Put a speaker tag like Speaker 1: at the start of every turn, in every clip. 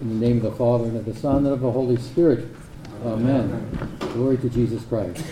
Speaker 1: In the name of the Father, and of the Son, and of the Holy Spirit. Amen. Glory to Jesus Christ.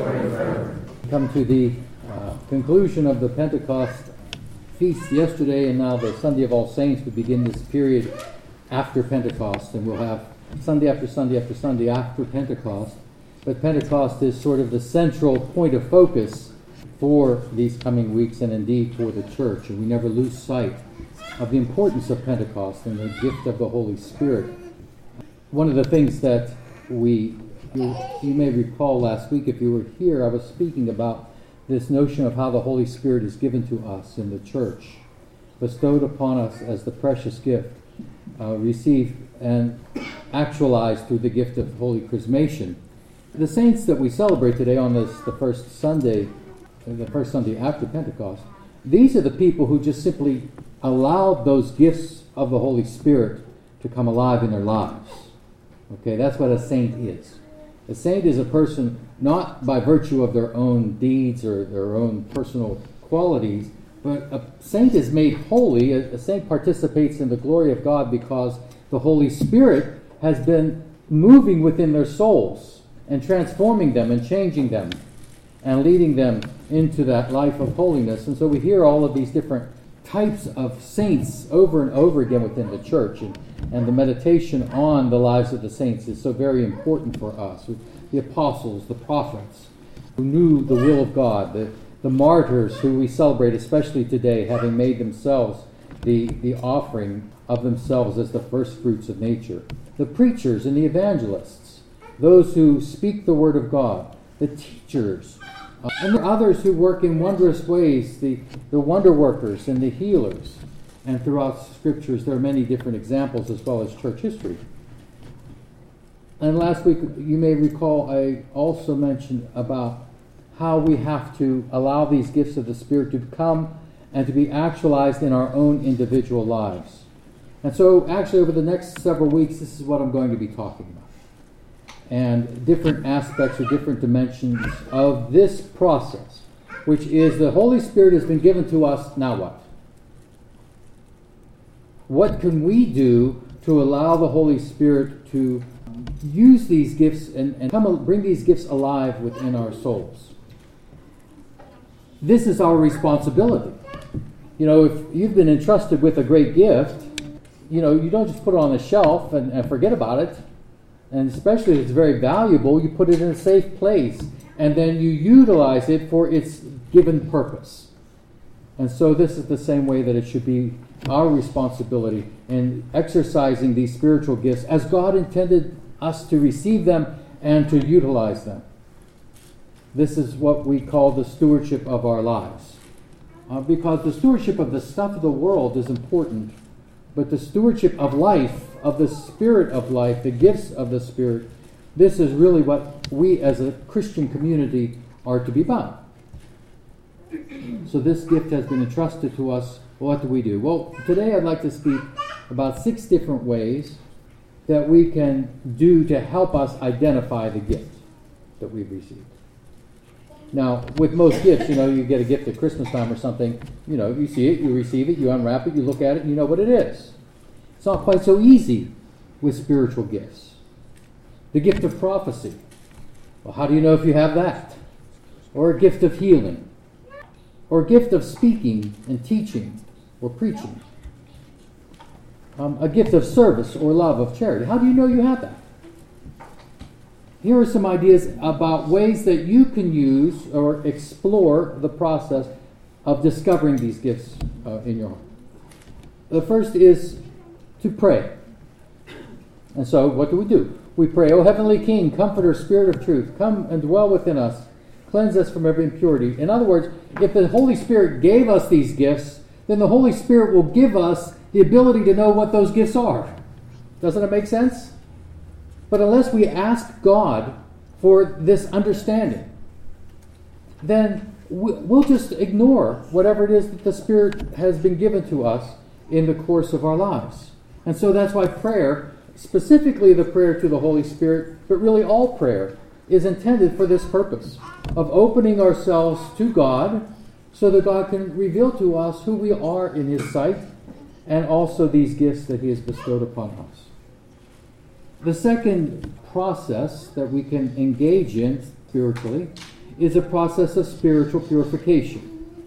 Speaker 1: Come to the conclusion of the Pentecost feast yesterday, and now the Sunday of All Saints. We begin this period after Pentecost, and we'll have Sunday after Sunday after Sunday after Pentecost. But Pentecost is sort of the central point of focus for these coming weeks, and indeed for the church. And we never lose sight of the importance of Pentecost and the gift of the Holy Spirit. One of the things that you may recall last week, if you were here, I was speaking about this notion of how the Holy Spirit is given to us in the church, bestowed upon us as the precious gift, received and actualized through the gift of Holy Chrismation. The saints that we celebrate today on the first Sunday after Pentecost, these are the people who just simply allowed those gifts of the Holy Spirit to come alive in their lives. Okay, that's what a saint is. A saint is a person not by virtue of their own deeds or their own personal qualities, but a saint is made holy. A saint participates in the glory of God because the Holy Spirit has been moving within their souls and transforming them and changing them and leading them into that life of holiness. And so we hear all of these different types of saints over and over again within the church, and the meditation on the lives of the saints is so very important for us. The apostles, the prophets, who knew the will of God, the martyrs who we celebrate, especially today, having made themselves the offering of themselves as the first fruits of nature, the preachers and the evangelists, those who speak the word of God, the teachers, and there are others who work in wondrous ways, the wonder workers and the healers. And throughout Scriptures there are many different examples as well as church history. And last week, you may recall, I also mentioned about how we have to allow these gifts of the Spirit to come and to be actualized in our own individual lives. And so actually over the next several weeks, this is what I'm going to be talking about. And different aspects or different dimensions of this process, which is the Holy Spirit has been given to us, now what? What can we do to allow the Holy Spirit to use these gifts and bring these gifts alive within our souls? This is our responsibility. You know, if you've been entrusted with a great gift, you don't just put it on a shelf and forget about it. And especially if it's very valuable, you put it in a safe place, and then you utilize it for its given purpose. And so this is the same way that it should be our responsibility in exercising these spiritual gifts as God intended us to receive them and to utilize them. This is what we call the stewardship of our lives. Because the stewardship of the stuff of the world is important, but the stewardship of life, of the Spirit of life, the gifts of the Spirit, this is really what we as a Christian community are to be about. So this gift has been entrusted to us. What do we do? Well, today I'd like to speak about 6 different ways that we can do to help us identify the gift that we've received. Now, with most gifts, you get a gift at Christmas time or something, you see it, you receive it, you unwrap it, you look at it, and you know what it is. It's not quite so easy with spiritual gifts. The gift of prophecy. Well, how do you know if you have that? Or a gift of healing. Or a gift of speaking and teaching or preaching. A gift of service or love of charity. How do you know you have that? Here are some ideas about ways that you can use or explore the process of discovering these gifts in your heart. The first is to pray. And so what do? We pray, O Heavenly King, Comforter, Spirit of truth, come and dwell within us. Cleanse us from every impurity. In other words, if the Holy Spirit gave us these gifts, then the Holy Spirit will give us the ability to know what those gifts are. Doesn't it make sense? But unless we ask God for this understanding, then we'll just ignore whatever it is that the Spirit has been given to us in the course of our lives. And so that's why prayer, specifically the prayer to the Holy Spirit, but really all prayer, is intended for this purpose of opening ourselves to God so that God can reveal to us who we are in His sight and also these gifts that He has bestowed upon us. The second process that we can engage in spiritually is a process of spiritual purification.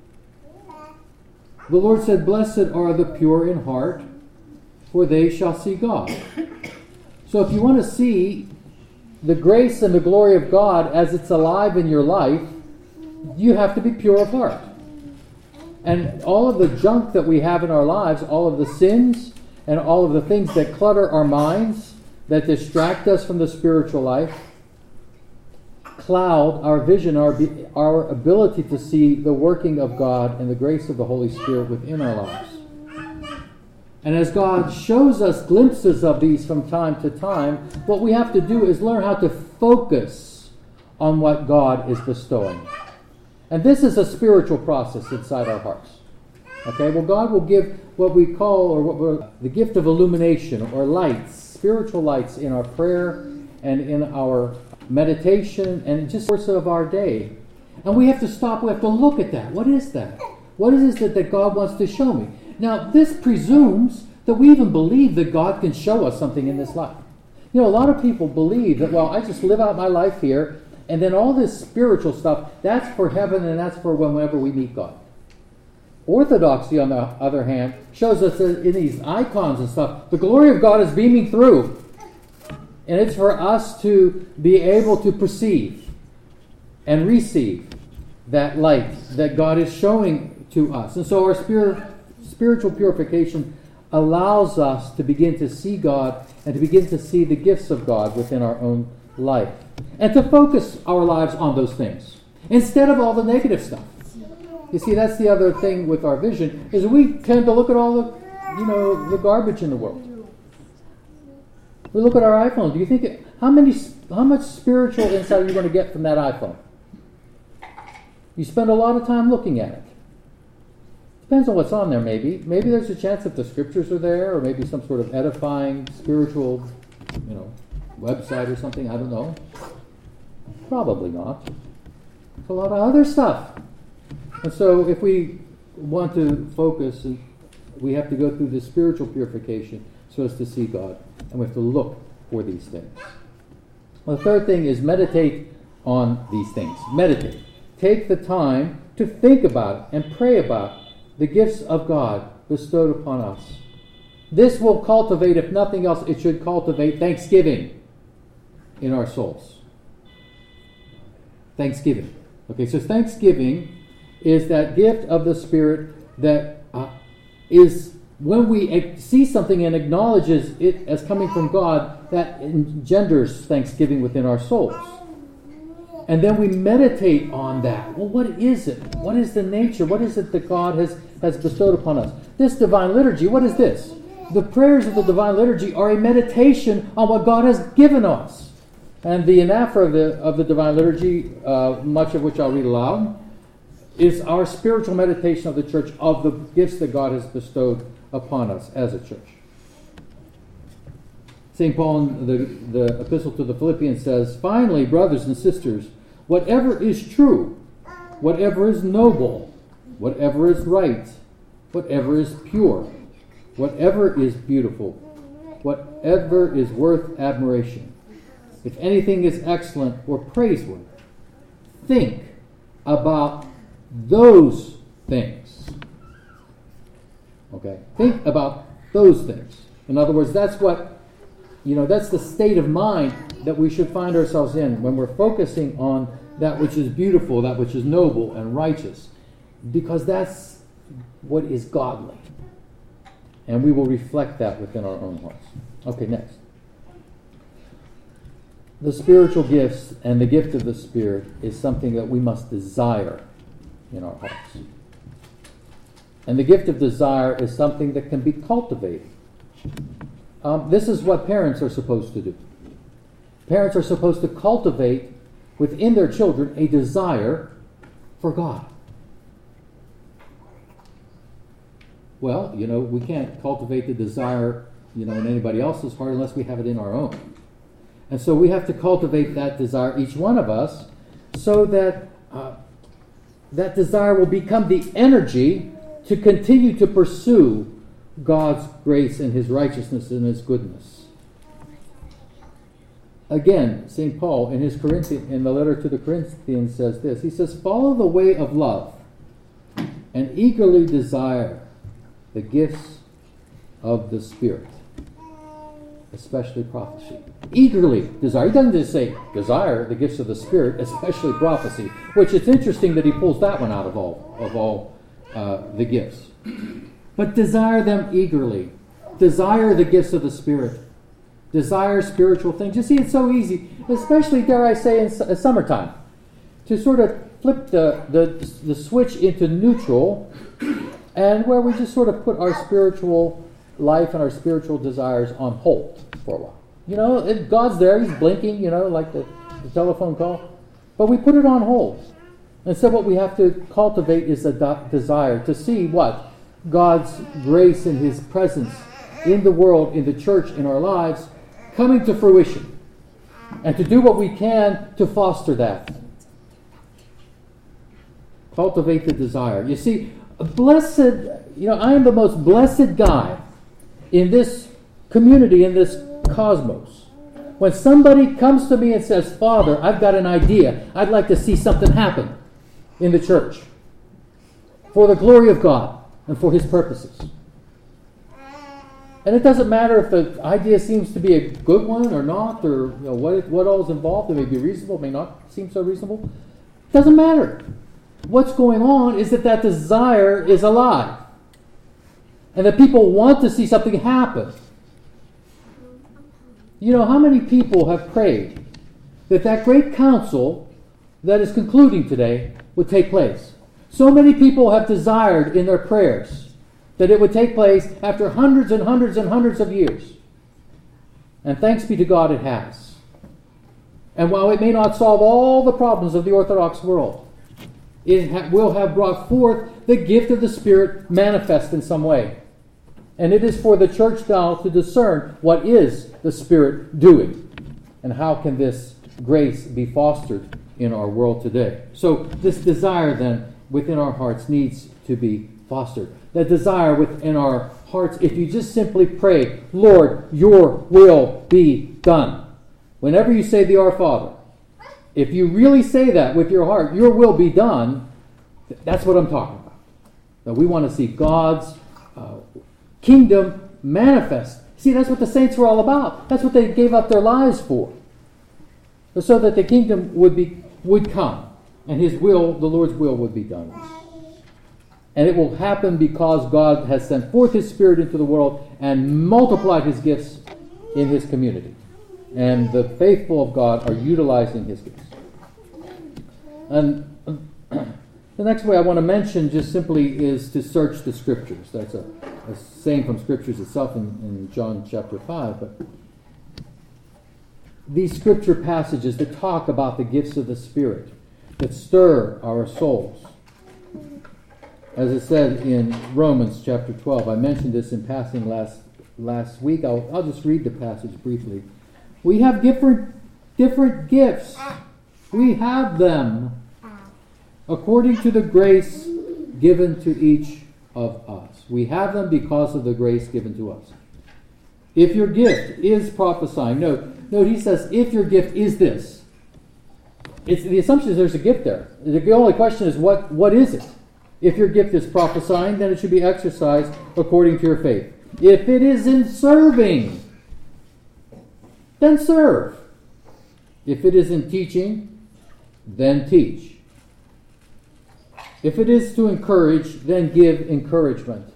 Speaker 1: The Lord said, "Blessed are the pure in heart, for they shall see God." So if you want to see the grace and the glory of God as it's alive in your life, you have to be pure of heart. And all of the junk that we have in our lives, all of the sins and all of the things that clutter our minds, that distract us from the spiritual life, cloud our vision, our ability to see the working of God and the grace of the Holy Spirit within our lives. And as God shows us glimpses of these from time to time, what we have to do is learn how to focus on what God is bestowing. And this is a spiritual process inside our hearts. Okay, well, God will give what we call, the gift of illumination or lights, spiritual lights in our prayer and in our meditation and just the course of our day. And we have to stop, we have to look at that. What is that? What is it that God wants to show me? Now, this presumes that we even believe that God can show us something in this life. You know, a lot of people believe that, well, I just live out my life here, and then all this spiritual stuff, that's for heaven and that's for whenever we meet God. Orthodoxy, on the other hand, shows us that in these icons and stuff, the glory of God is beaming through. And it's for us to be able to perceive and receive that light that God is showing to us. And so our spiritual purification allows us to begin to see God and to begin to see the gifts of God within our own life. And to focus our lives on those things instead of all the negative stuff. You see, that's the other thing with our vision, is we tend to look at all the garbage in the world. We look at our iPhone. Do you think how much spiritual insight are you going to get from that iPhone? You spend a lot of time looking at it. Depends on what's on there, maybe. Maybe there's a chance that the scriptures are there, or maybe some sort of edifying spiritual, website or something. I don't know. Probably not. There's a lot of other stuff. And so if we want to focus, we have to go through the spiritual purification so as to see God. And we have to look for these things. Well, the third thing is meditate on these things. Meditate. Take the time to think about it and pray about the gifts of God bestowed upon us. This will cultivate, if nothing else, it should cultivate thanksgiving in our souls. Thanksgiving. Okay, so thanksgiving is that gift of the Spirit that is, when we see something and acknowledges it as coming from God, that engenders thanksgiving within our souls. And then we meditate on that. Well, what is it? What is the nature? What is it that God has bestowed upon us? This divine liturgy, what is this? The prayers of the divine liturgy are a meditation on what God has given us. And the anaphora of the divine liturgy, much of which I'll read aloud, is our spiritual meditation of the church of the gifts that God has bestowed upon us as a church. St. Paul in the epistle to the Philippians says, "Finally, brothers and sisters, whatever is true, whatever is noble, whatever is right, whatever is pure, whatever is beautiful, whatever is worth admiration, if anything is excellent or praiseworthy, think about those things." Okay? Think about those things. In other words, that's that's the state of mind that we should find ourselves in when we're focusing on that which is beautiful, that which is noble and righteous, because that's what is godly. And we will reflect that within our own hearts. Okay, next. The spiritual gifts and the gift of the Spirit is something that we must desire in our hearts. And the gift of desire is something that can be cultivated. This is what parents are supposed to do. Parents are supposed to cultivate within their children a desire for God. Well, we can't cultivate the desire, in anybody else's heart unless we have it in our own. And so we have to cultivate that desire, each one of us, so that that desire will become the energy to continue to pursue God's grace and His righteousness and His goodness. Again, St. Paul in the letter to the Corinthians says this. He says, "Follow the way of love and eagerly desire the gifts of the Spirit, especially prophecy." Eagerly desire. He doesn't just say desire the gifts of the Spirit, especially prophecy, which it's interesting that he pulls that one out of all the gifts. But desire them eagerly. Desire the gifts of the Spirit. Desire spiritual things. You see, it's so easy, especially, dare I say, in summertime, to sort of flip the switch into neutral, and where we just sort of put our spiritual life and our spiritual desires on hold for a while. You know, God's there, He's blinking, you know, like the telephone call, but we put it on hold. And so what we have to cultivate is a desire to see what? God's grace and His presence in the world, in the church, in our lives, coming to fruition, and to do what we can to foster that. Cultivate the desire. You see, I am the most blessed guy in this community, in this cosmos. When somebody comes to me and says, "Father, I've got an idea. I'd like to see something happen in the church for the glory of God and for His purposes." And it doesn't matter if the idea seems to be a good one or not, or what all is involved. It may be reasonable, it may not seem so reasonable. It doesn't matter. What's going on is that desire is alive. And that people want to see something happen. You know, how many people have prayed that great council that is concluding today would take place? So many people have desired in their prayers that it would take place after hundreds and hundreds and hundreds of years. And thanks be to God, it has. And while it may not solve all the problems of the Orthodox world, it will have brought forth the gift of the Spirit manifest in some way. And it is for the church now to discern what is the Spirit doing, and how can this grace be fostered in our world today. So this desire then within our hearts needs to be fostered. That desire within our hearts, if you just simply pray, "Lord, your will be done." Whenever you say the Our Father, if you really say that with your heart, "Your will be done," that's what I'm talking about. That we want to see God's kingdom manifest. See, that's what the saints were all about. That's what they gave up their lives for. So that the kingdom would come, and His will, the Lord's will, would be done. And it will happen because God has sent forth His Spirit into the world and multiplied His gifts in His community. And the faithful of God are utilizing His gifts. And the next way I want to mention just simply is to search the Scriptures. That's a saying from Scriptures itself in John chapter 5. But these Scripture passages that talk about the gifts of the Spirit, that stir our souls. As it said in Romans chapter 12, I mentioned this in passing last week. I'll just read the passage briefly. We have different gifts. We have them according to the grace given to each of us. We have them because of the grace given to us. If your gift is prophesying, note he says, if your gift is this. The assumption is there's a gift there. The only question is what is it? If your gift is prophesying, then it should be exercised according to your faith. If it is in serving, then serve. If it is in teaching, then teach. If it is to encourage, then give encouragement.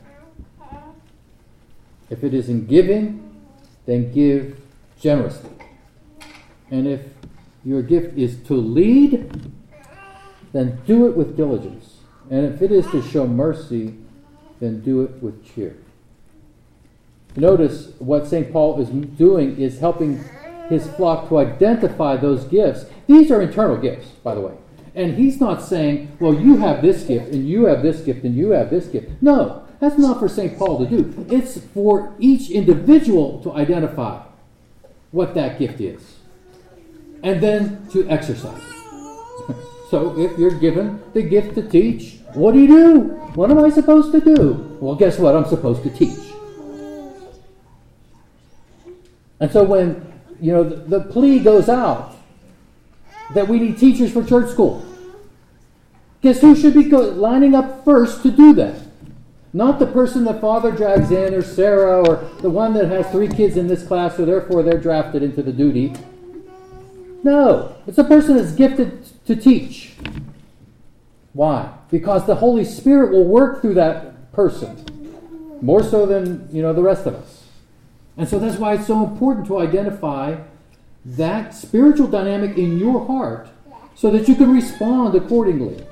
Speaker 1: If it is in giving, then give generously. And if your gift is to lead, then do it with diligence. And if it is to show mercy, then do it with cheer. Notice what St. Paul is doing is helping his flock to identify those gifts. These are internal gifts, by the way. And he's not saying, well, you have this gift, and you have this gift, and you have this gift. No, that's not for St. Paul to do. It's for each individual to identify what that gift is, and then to exercise it. So if you're given the gift to teach, what do? What am I supposed to do? Well, guess what? I'm supposed to teach. And so when the plea goes out that we need teachers for church school. Guess who should be lining up first to do that? Not the person that Father drags in, or Sarah, or the one that has 3 kids in this class, so therefore they're drafted into the duty. No, it's a person that's gifted to teach. Why? Because the Holy Spirit will work through that person, more so than the rest of us. And so that's why it's so important to identify that spiritual dynamic in your heart so that you can respond accordingly.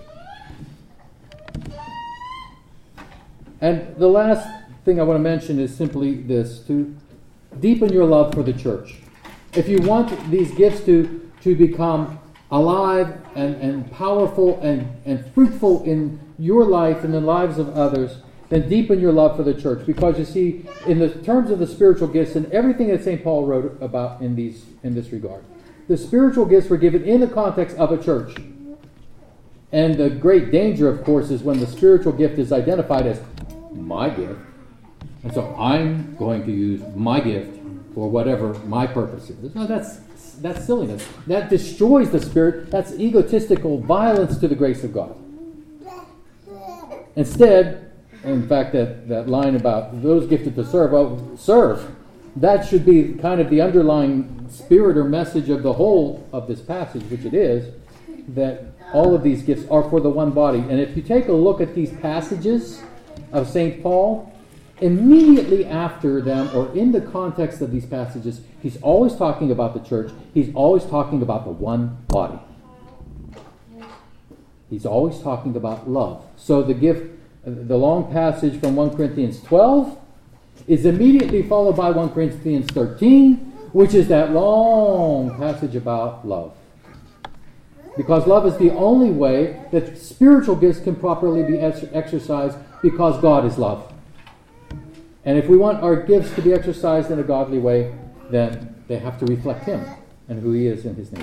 Speaker 1: And the last thing I want to mention is simply this: to deepen your love for the church. If you want these gifts to become alive and powerful and fruitful in your life and the lives of others, then deepen your love for the church. Because you see, in the terms of the spiritual gifts and everything that St. Paul wrote about in this regard, the spiritual gifts were given in the context of a church. And the great danger, of course, is when the spiritual gift is identified as my gift, and so I'm going to use my gift for whatever my purpose is. No, that's silliness. That destroys the Spirit. That's egotistical violence to the grace of God. Instead, in fact, that line about those gifted to serve, serve. That should be kind of the underlying spirit or message of the whole of this passage, which it is, that all of these gifts are for the one body. And if you take a look at these passages of St. Paul, immediately after them, or in the context of these passages, he's always talking about the church. He's always talking about the one body. He's always talking about love. So the long passage from 1 Corinthians 12 is immediately followed by 1 Corinthians 13, which is that long passage about love. Because love is the only way that spiritual gifts can properly be exercised, because God is love. And if we want our gifts to be exercised in a godly way, then they have to reflect Him and who He is in His nature.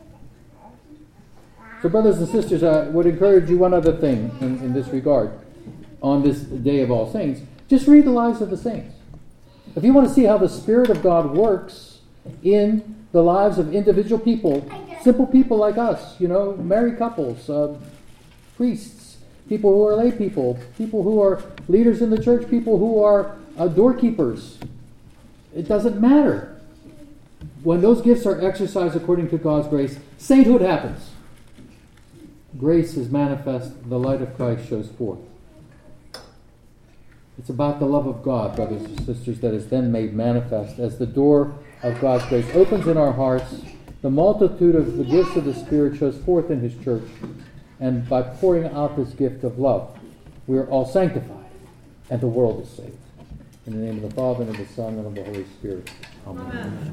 Speaker 1: So brothers and sisters, I would encourage you one other thing in this regard. On this Day of All Saints, just read the lives of the saints. If you want to see how the Spirit of God works in the lives of individual people, simple people like us, married couples, priests, people who are lay people who are leaders in the church, people who are doorkeepers. It doesn't matter. When those gifts are exercised according to God's grace, sainthood happens. Grace is manifest, the light of Christ shows forth. It's about the love of God, brothers and sisters, that is then made manifest as the door of God's grace opens in our hearts. The multitude of the gifts of the Spirit shows forth in His church. And by pouring out this gift of love, we are all sanctified, and the world is saved. In the name of the Father, and of the Son, and of the Holy Spirit. Amen.